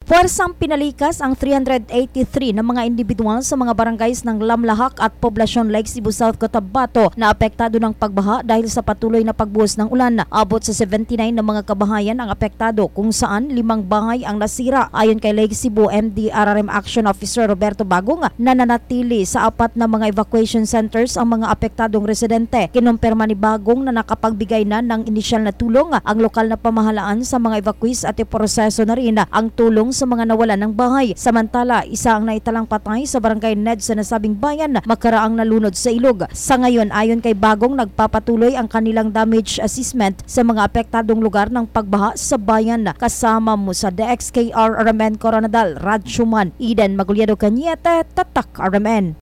Puwersang pinalikas ang 383 na mga individual sa mga barangays ng Lamlahak at Poblacion Lake, Cebu South, Cotabato na apektado ng pagbaha dahil sa patuloy na pagbuhos ng ulan. Abot sa 79 na mga kabahayan ang apektado kung saan 5 bahay ang nasira. Ayon kay Lake Cebu MDRRM Action Officer Roberto Bagong, nananatili sa 4 na mga evacuation centers ang mga apektadong residente. Kinumpirma ni Bagong na nakapagbigay na ng inisyal na tulong ang lokal na pamahalaan sa mga evacuees at iproseso na rin ang tulong sa mga nawalan ng bahay. Samantala, isa ang naitalang patay sa barangay Ned sa nasabing bayan makaraang nalunod sa ilog. Sa ngayon, ayon kay Bagong, nagpapatuloy ang kanilang damage assessment sa mga apektadong lugar ng pagbaha sa bayan. Kasama mo sa DXKR RMN Coronadal, Rad Schumann, Eden Magulyado Cañete, Tatak RMN.